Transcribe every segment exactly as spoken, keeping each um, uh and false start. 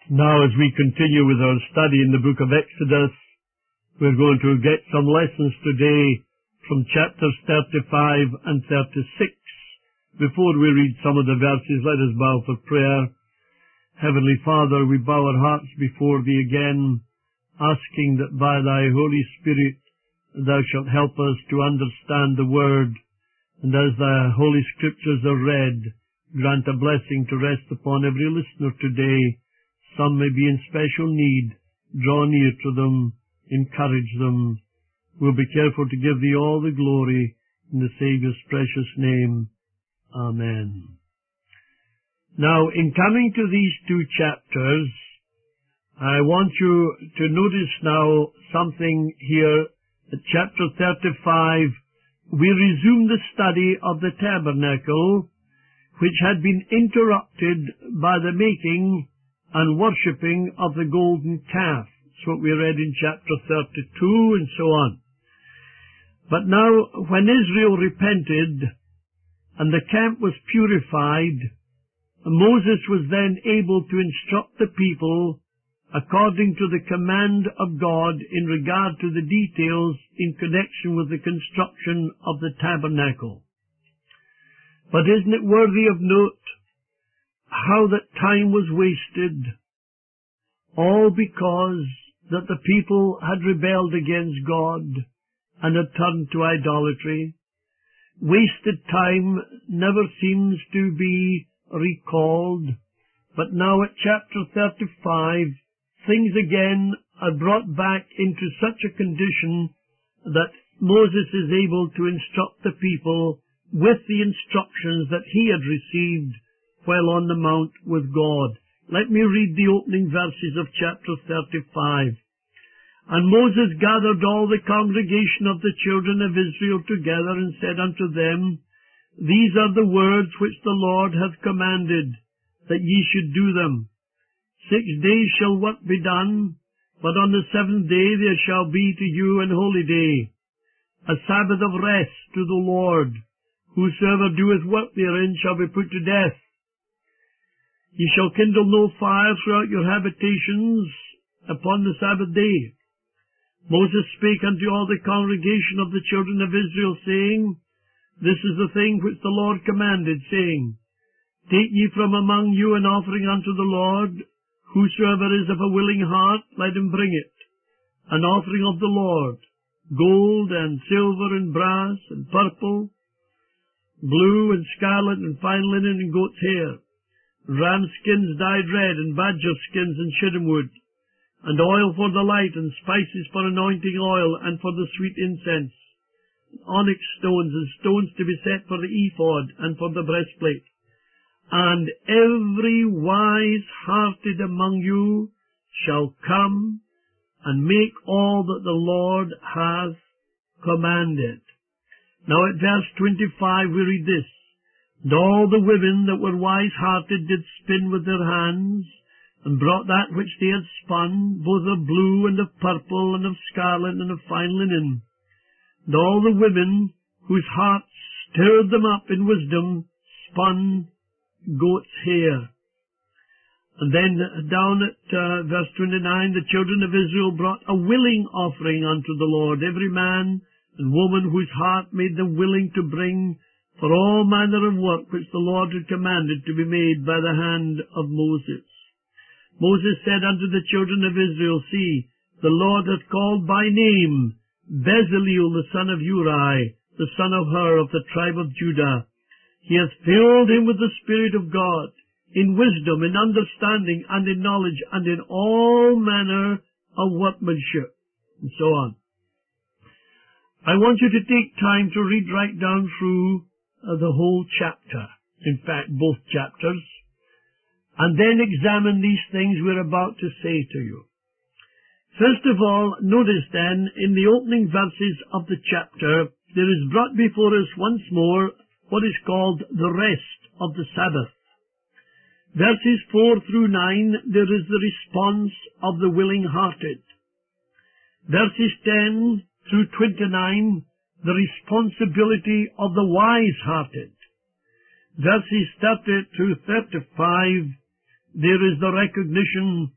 Now, as we continue with our study in the book of Exodus, we're going to get some lessons today from chapters thirty-five and thirty-six. Before we read some of the verses, let us bow for prayer. Heavenly Father, we bow our hearts before Thee again, asking that by Thy Holy Spirit Thou shalt help us to understand the Word, and as the Holy Scriptures are read, grant a blessing to rest upon every listener today. Some may be in special need. Draw near to them, encourage them. We'll be careful to give Thee all the glory in the Saviour's precious name. Amen. Now, in coming to these two chapters, I want you to notice now something here. At chapter thirty-five, we resume the study of the tabernacle, which had been interrupted by the making and worshipping of the golden calf. That's what we read in chapter thirty-two and so on. But now, when Israel repented and the camp was purified, Moses was then able to instruct the people according to the command of God in regard to the details in connection with the construction of the tabernacle. But isn't it worthy of note how that time was wasted, all because that the people had rebelled against God and had turned to idolatry? Wasted time never seems to be recalled, but now at chapter thirty-five, things again are brought back into such a condition that Moses is able to instruct the people with the instructions that he had received while on the mount with God. Let me read the opening verses of chapter thirty-five. And Moses gathered all the congregation of the children of Israel together, and said unto them, These are the words which the Lord hath commanded, that ye should do them. Six days shall work be done, but on the seventh day there shall be to you an holy day, a Sabbath of rest to the Lord. Whosoever doeth work therein shall be put to death. Ye shall kindle no fire throughout your habitations upon the Sabbath day. Moses spake unto all the congregation of the children of Israel, saying, This is the thing which the Lord commanded, saying, Take ye from among you an offering unto the Lord. Whosoever is of a willing heart, let him bring it. An offering of the Lord, gold and silver and brass and purple, blue and scarlet and fine linen and goat's hair, ram skins dyed red and badger skins and shittim wood, and oil for the light, and spices for anointing oil, and for the sweet incense, onyx stones, and stones to be set for the ephod, and for the breastplate. And every wise-hearted among you shall come and make all that the Lord hath commanded. Now at verse twenty-five we read this, And all the women that were wise-hearted did spin with their hands, and brought that which they had spun, both of blue and of purple and of scarlet and of fine linen. And all the women whose hearts stirred them up in wisdom spun goat's hair. And then down at uh, verse twenty-nine, the children of Israel brought a willing offering unto the Lord, every man and woman whose heart made them willing to bring for all manner of work which the Lord had commanded to be made by the hand of Moses. Moses said unto the children of Israel, See, the Lord hath called by name Bezaleel the son of Uri, the son of Hur of the tribe of Judah. He hath filled him with the Spirit of God, in wisdom, in understanding, and in knowledge, and in all manner of workmanship, and so on. I want you to take time to read right down through uh, the whole chapter, in fact, both chapters, and then examine these things we're about to say to you. First of all, notice then, in the opening verses of the chapter, there is brought before us once more what is called the rest of the Sabbath. Verses four through nine, there is the response of the willing-hearted. Verses ten through twenty-nine, the responsibility of the wise-hearted. Verses thirty to thirty-five, there is the recognition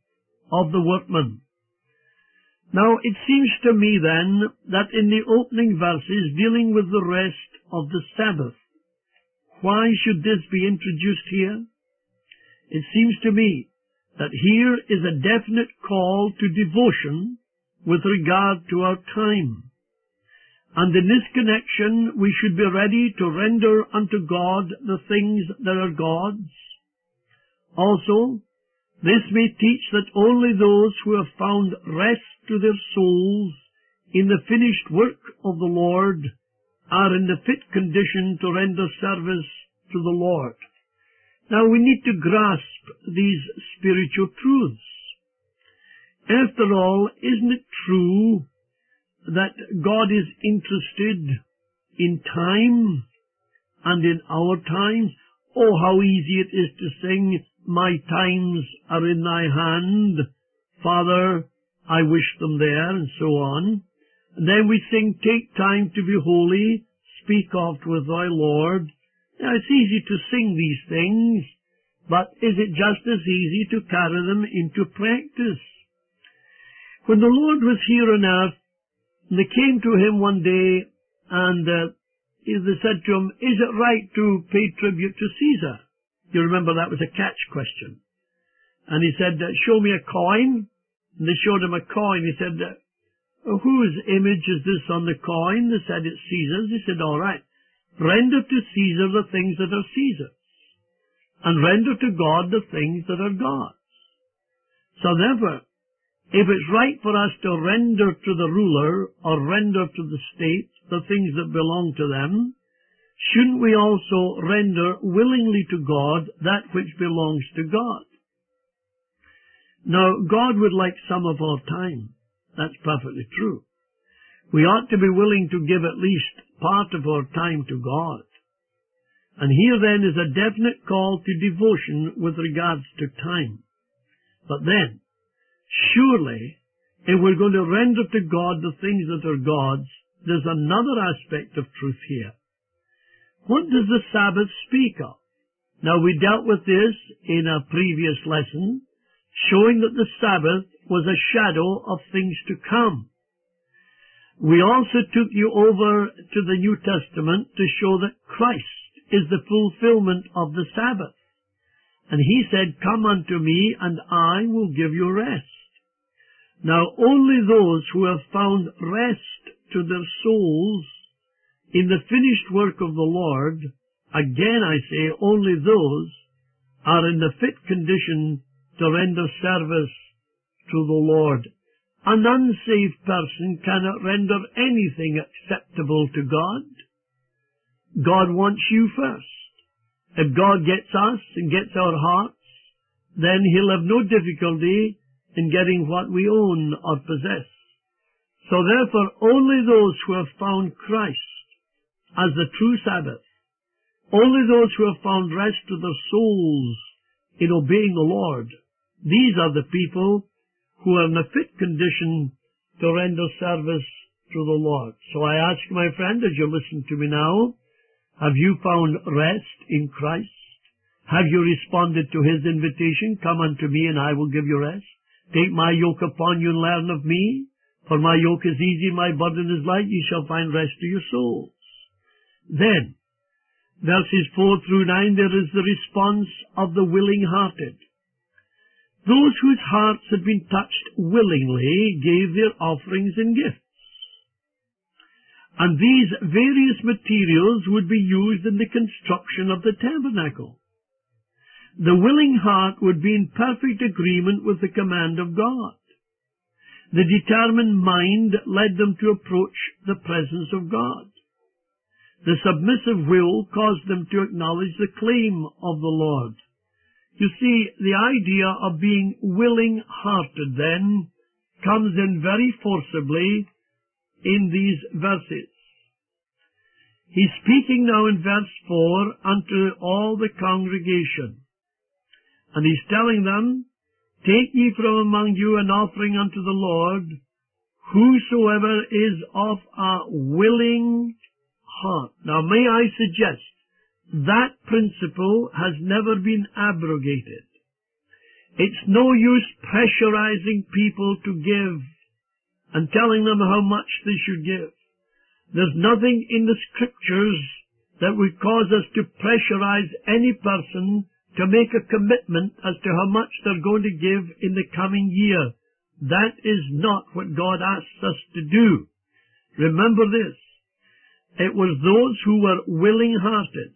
of the workman. Now, it seems to me then that in the opening verses dealing with the rest of the Sabbath, why should this be introduced here? It seems to me that here is a definite call to devotion with regard to our time. And in this connection, we should be ready to render unto God the things that are God's. Also, this may teach that only those who have found rest to their souls in the finished work of the Lord are in the fit condition to render service to the Lord. Now we need to grasp these spiritual truths. After all, isn't it true that God is interested in time and in our times? Oh, how easy it is to sing, "My times are in thy hand, Father, I wish them there," and so on. And then we sing, "Take time to be holy, speak oft with thy Lord." Now, it's easy to sing these things, but is it just as easy to carry them into practice? When the Lord was here on earth, they came to him one day, and uh, they said to him, "Is it right to pay tribute to Caesar?" You remember that was a catch question. And he said, "Show me a coin." And they showed him a coin. He said, "Whose image is this on the coin?" They said, "It's Caesar's." He said, "All right. Render to Caesar the things that are Caesar's, and render to God the things that are God's." So therefore, if it's right for us to render to the ruler or render to the state the things that belong to them, shouldn't we also render willingly to God that which belongs to God? Now, God would like some of our time. That's perfectly true. We ought to be willing to give at least part of our time to God. And here then is a definite call to devotion with regards to time. But then, surely, if we're going to render to God the things that are God's, there's another aspect of truth here. What does the Sabbath speak of? Now, we dealt with this in a previous lesson, showing that the Sabbath was a shadow of things to come. We also took you over to the New Testament to show that Christ is the fulfillment of the Sabbath. And he said, "Come unto me, and I will give you rest." Now, only those who have found rest to their souls in the finished work of the Lord, again I say, only those are in the fit condition to render service to the Lord. An unsaved person cannot render anything acceptable to God. God wants you first. If God gets us and gets our hearts, then he'll have no difficulty in getting what we own or possess. So therefore, only those who have found Christ as the true Sabbath, only those who have found rest to their souls in obeying the Lord, these are the people who are in a fit condition to render service to the Lord. So I ask my friend, as you listen to me now, have you found rest in Christ? Have you responded to his invitation, "Come unto me and I will give you rest"? "Take my yoke upon you and learn of me, for my yoke is easy, my burden is light, ye shall find rest to your souls." Then, verses four through nine, there is the response of the willing-hearted. Those whose hearts had been touched willingly gave their offerings and gifts. And these various materials would be used in the construction of the tabernacle. The willing heart would be in perfect agreement with the command of God. The determined mind led them to approach the presence of God. The submissive will caused them to acknowledge the claim of the Lord. You see, the idea of being willing-hearted, then, comes in very forcibly in these verses. He's speaking now in verse four unto all the congregation. And he's telling them, "Take ye from among you an offering unto the Lord, whosoever is of a willing heart." Now, may I suggest, that principle has never been abrogated. It's no use pressurizing people to give and telling them how much they should give. There's nothing in the Scriptures that would cause us to pressurize any person to make a commitment as to how much they're going to give in the coming year. That is not what God asks us to do. Remember this. It was those who were willing-hearted.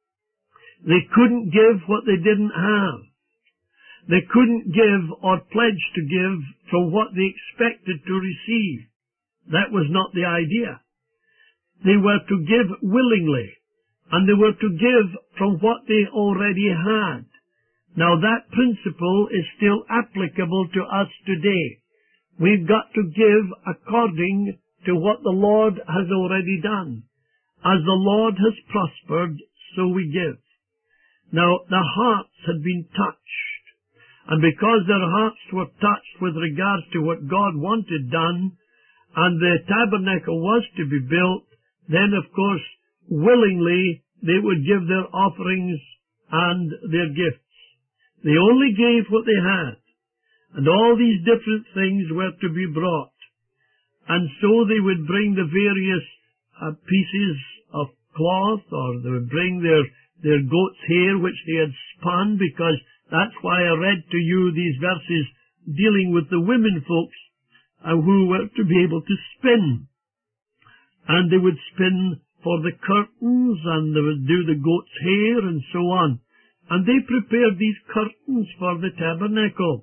They couldn't give what they didn't have. They couldn't give or pledge to give from what they expected to receive. That was not the idea. They were to give willingly, and they were to give from what they already had. Now that principle is still applicable to us today. We've got to give according to what the Lord has already done. As the Lord has prospered, so we give. Now, the hearts had been touched, and because their hearts were touched with regards to what God wanted done, and the tabernacle was to be built, then, of course, willingly they would give their offerings and their gifts. They only gave what they had, and all these different things were to be brought. And so they would bring the various uh, pieces of cloth, or they would bring their, their goat's hair which they had spun, because that's why I read to you these verses dealing with the women folks uh, who were to be able to spin. And they would spin for the curtains, and they would do the goat's hair, and so on. And they prepared these curtains for the tabernacle.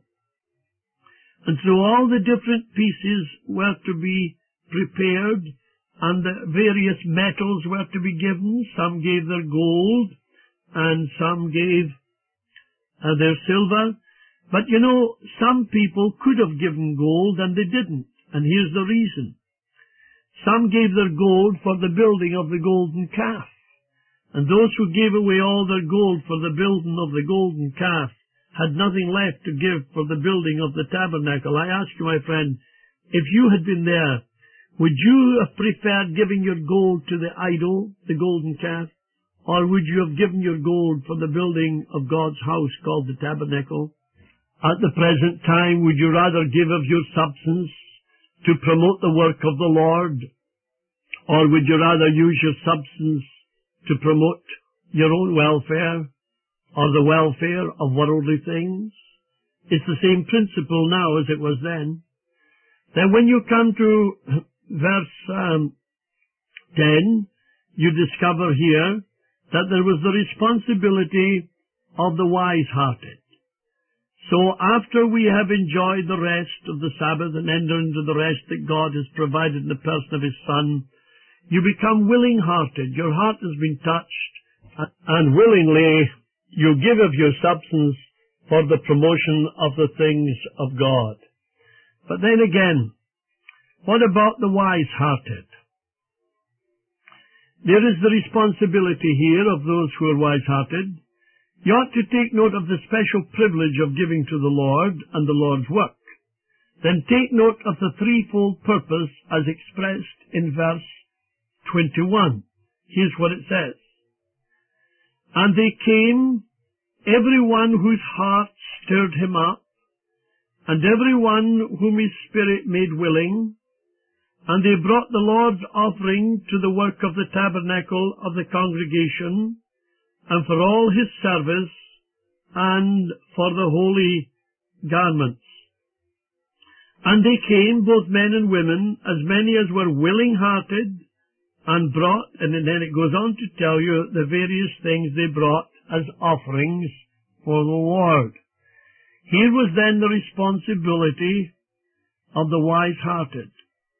And so all the different pieces were to be prepared, and the various metals were to be given. Some gave their gold, and some gave uh, their silver. But you know, some people could have given gold, and they didn't. And here's the reason. Some gave their gold for the building of the golden calf. And those who gave away all their gold for the building of the golden calf had nothing left to give for the building of the tabernacle. I ask you, my friend, if you had been there, would you have preferred giving your gold to the idol, the golden calf, or would you have given your gold for the building of God's house called the tabernacle? At the present time, would you rather give of your substance to promote the work of the Lord, or would you rather use your substance to promote your own welfare, or the welfare of worldly things? It's the same principle now as it was then. Then when you come to verse um, ten, you discover here that there was the responsibility of the wise-hearted. So after we have enjoyed the rest of the Sabbath and entered into the rest that God has provided in the person of His Son, you become willing-hearted. Your heart has been touched, and willingly you give of your substance for the promotion of the things of God. But then again, what about the wise-hearted? There is the responsibility here of those who are wise-hearted. You ought to take note of the special privilege of giving to the Lord and the Lord's work. Then take note of the threefold purpose as expressed in verse twenty-one. Here's what it says. And they came, every one whose heart stirred him up, and every one whom his spirit made willing, and they brought the Lord's offering to the work of the tabernacle of the congregation, and for all his service, and for the holy garments. And they came, both men and women, as many as were willing-hearted, and brought, and then it goes on to tell you the various things they brought as offerings for the Lord. Here was then the responsibility of the wise-hearted.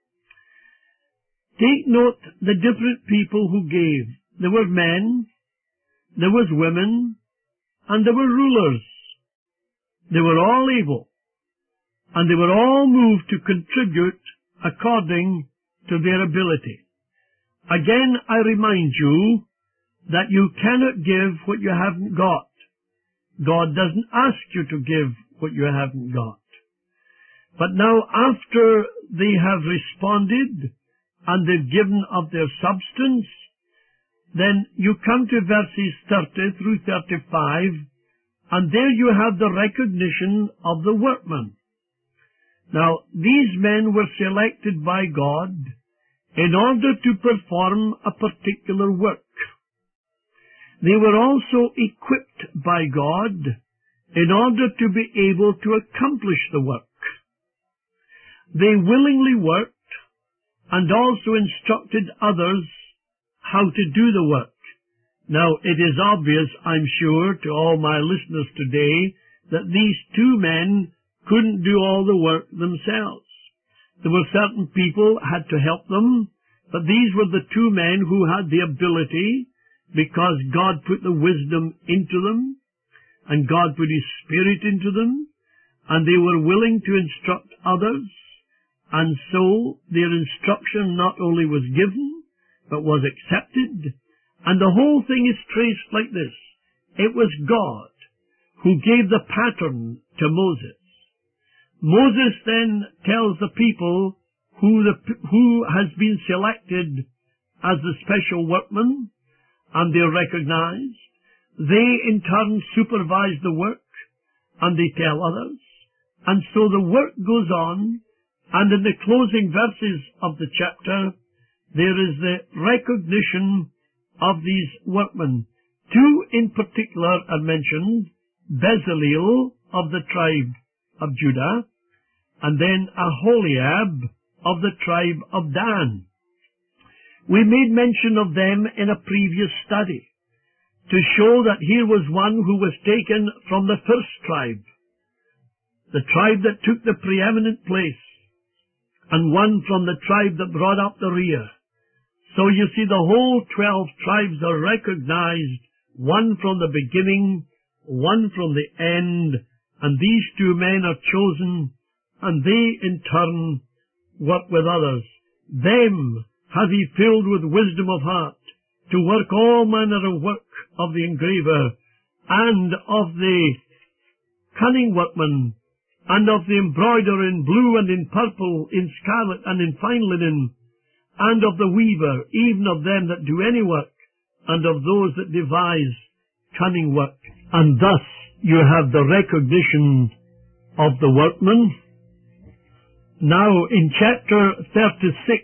Take note the different people who gave. There were men, there was women, and there were rulers. They were all able, and they were all moved to contribute according to their ability. Again, I remind you that you cannot give what you haven't got. God doesn't ask you to give what you haven't got. But now, after they have responded and they've given of their substance, then you come to verses thirty through thirty-five, And there you have the recognition of the workmen. Now, these men were selected by God in order to perform a particular work. They were also equipped by God in order to be able to accomplish the work. They willingly worked and also instructed others how to do the work. Now, it is obvious, I'm sure, to all my listeners today, that these two men couldn't do all the work themselves. There were certain people who had to help them, but these were the two men who had the ability, because God put the wisdom into them, and God put His Spirit into them, and they were willing to instruct others, and so their instruction not only was given, but was accepted. And the whole thing is traced like this. It was God who gave the pattern to Moses. Moses then tells the people who, the, who has been selected as the special workmen, and they're recognized. They in turn supervise the work, and they tell others. And so the work goes on, and in the closing verses of the chapter, there is the recognition of these workmen. Two in particular are mentioned, Bezaleel of the tribe of Judah, and then Aholiab of the tribe of Dan. We made mention of them in a previous study to show that here was one who was taken from the first tribe, the tribe that took the preeminent place, and one from the tribe that brought up the rear. So you see, the whole twelve tribes are recognized, one from the beginning, one from the end, and these two men are chosen, and they in turn work with others. Them hath He filled with wisdom of heart, to work all manner of work of the engraver, and of the cunning workman, and of the embroiderer in blue and in purple, in scarlet and in fine linen, and of the weaver, even of them that do any work, and of those that devise cunning work. And thus you have the recognition of the workman. Now in chapter thirty-six,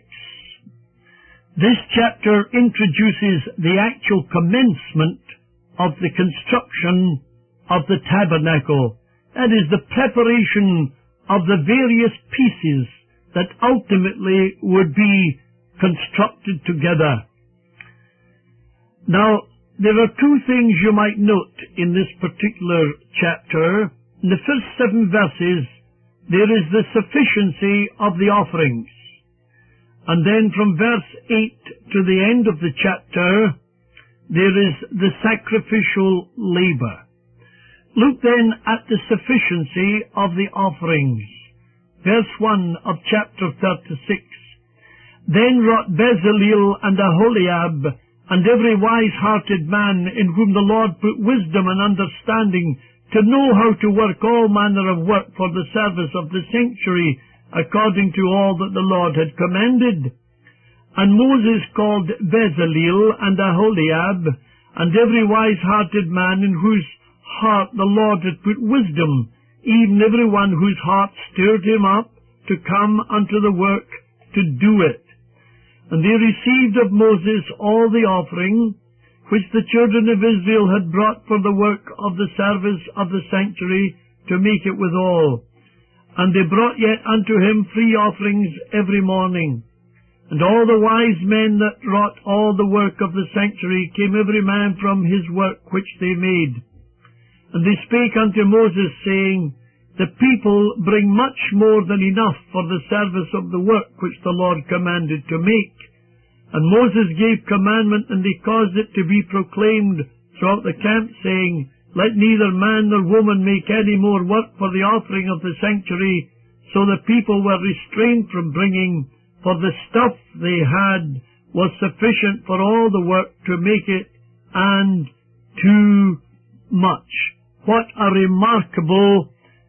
this chapter introduces the actual commencement of the construction of the tabernacle. That is, the preparation of the various pieces that ultimately would be constructed together. Now, there are two things you might note in this particular chapter. In the first seven verses, there is the sufficiency of the offerings. And then from verse eight to the end of the chapter, there is the sacrificial labor. Look then at the sufficiency of the offerings. Verse one of chapter thirty-six. Then wrought Bezaleel and Aholiab, and every wise-hearted man in whom the Lord put wisdom and understanding, to know how to work all manner of work for the service of the sanctuary, according to all that the Lord had commanded. And Moses called Bezaleel and Aholiab, and every wise-hearted man in whose heart the Lord had put wisdom, even every one whose heart stirred him up to come unto the work to do it. And they received of Moses all the offering which the children of Israel had brought for the work of the service of the sanctuary, to make it withal. And they brought yet unto him free offerings every morning. And all the wise men that wrought all the work of the sanctuary came every man from his work which they made. And they spake unto Moses, saying, The people bring much more than enough for the service of the work which the Lord commanded to make. And Moses gave commandment, and they caused it to be proclaimed throughout the camp, saying, Let neither man nor woman make any more work for the offering of the sanctuary. So the people were restrained from bringing, for the stuff they had was sufficient for all the work to make it, and too much. What a remarkable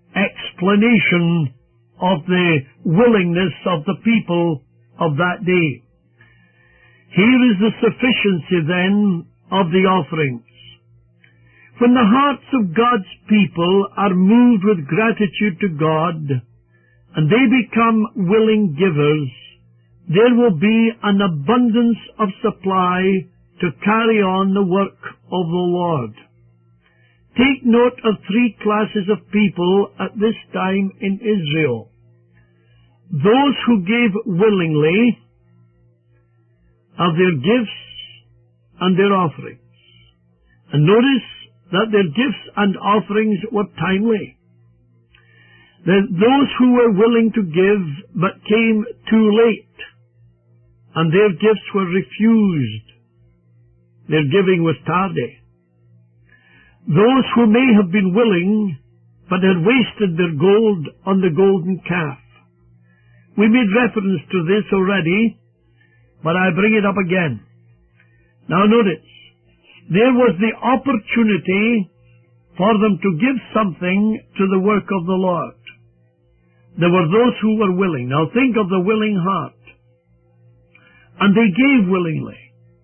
explanation of the willingness of the people of that day. Here is the sufficiency then of the offerings. When the hearts of God's people are moved with gratitude to God, and they become willing givers, there will be an abundance of supply to carry on the work of the Lord. Take note of three classes of people at this time in Israel. Those who gave willingly of their gifts and their offerings. And notice that their gifts and offerings were timely. Those who were willing to give but came too late, and their gifts were refused. Their giving was tardy. Those who may have been willing but had wasted their gold on the golden calf. We made reference to this already, but I bring it up again. Now notice, there was the opportunity for them to give something to the work of the Lord. There were those who were willing. Now think of the willing heart. And they gave willingly.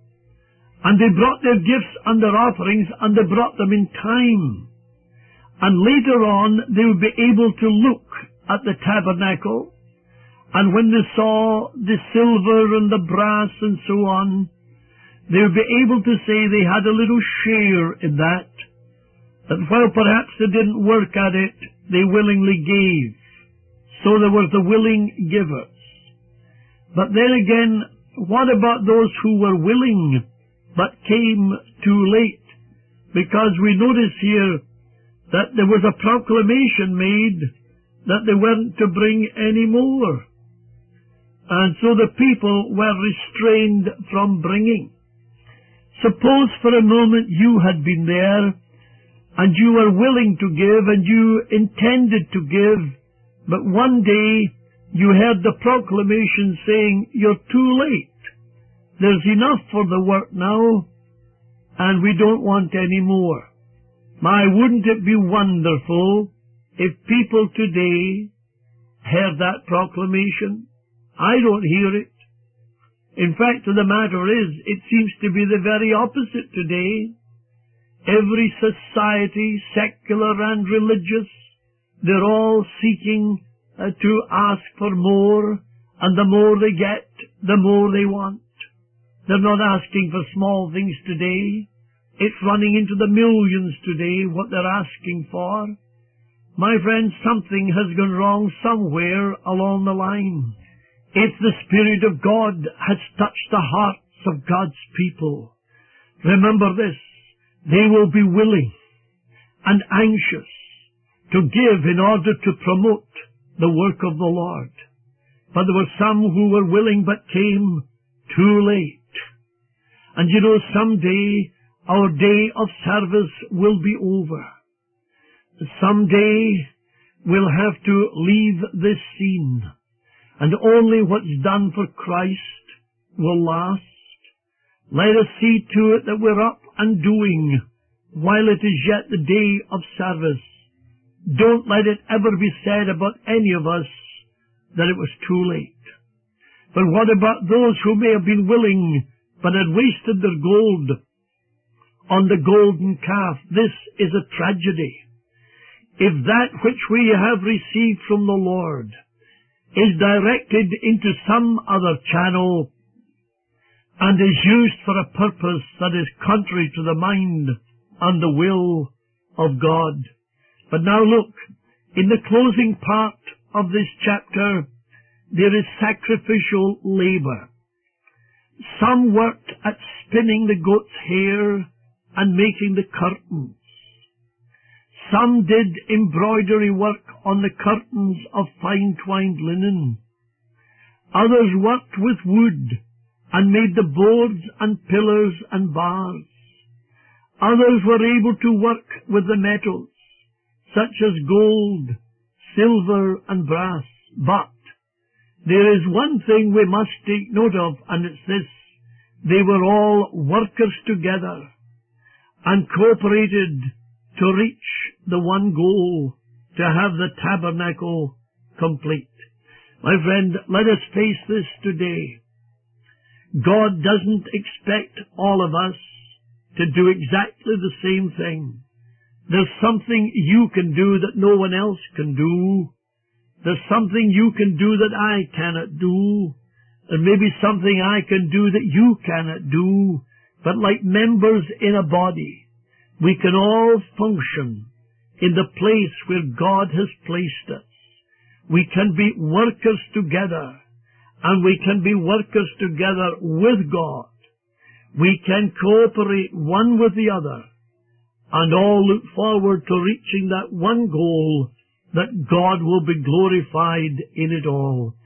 And they brought their gifts and their offerings, and they brought them in time. And later on, they would be able to look at the tabernacle, and when they saw the silver and the brass and so on, they would be able to say they had a little share in that, that while perhaps they didn't work at it, they willingly gave. So there were the willing givers. But then again, what about those who were willing but came too late? Because we notice here that there was a proclamation made that they weren't to bring any more. And so the people were restrained from bringing. Suppose for a moment you had been there, and you were willing to give, and you intended to give, but one day you heard the proclamation saying, "You're too late. There's enough for the work now, and we don't want any more." My, wouldn't it be wonderful if people today heard that proclamation? I don't hear it. In fact, the matter is, it seems to be the very opposite today. Every society, secular and religious, they're all seeking uh, to ask for more, and the more they get, the more they want. They're not asking for small things today. It's running into the millions today, what they're asking for. My friends, something has gone wrong somewhere along the line. If the Spirit of God has touched the hearts of God's people, remember this, they will be willing and anxious to give in order to promote the work of the Lord. But there were some who were willing but came too late. And you know, someday our day of service will be over. Someday we'll have to leave this scene, and only what's done for Christ will last. Let us see to it that we're up and doing while it is yet the day of service. Don't let it ever be said about any of us that it was too late. But what about those who may have been willing but had wasted their gold on the golden calf? This is a tragedy. If that which we have received from the Lord is directed into some other channel and is used for a purpose that is contrary to the mind and the will of God. But now look, in the closing part of this chapter, there is sacrificial labor. Some worked at spinning the goat's hair and making the curtains. Some did embroidery work on the curtains of fine twined linen. Others worked with wood and made the boards and pillars and bars. Others were able to work with the metals, such as gold, silver, and brass. But there is one thing we must take note of, and it's this: they were all workers together and cooperated to reach the one goal, to have the tabernacle complete. My friend, let us face this today. God doesn't expect all of us to do exactly the same thing. There's something you can do that no one else can do. There's something you can do that I cannot do. And maybe something I can do that you cannot do. But like members in a body, we can all function in the place where God has placed us. We can be workers together, and we can be workers together with God. We can cooperate one with the other, and all look forward to reaching that one goal, that God will be glorified in it all.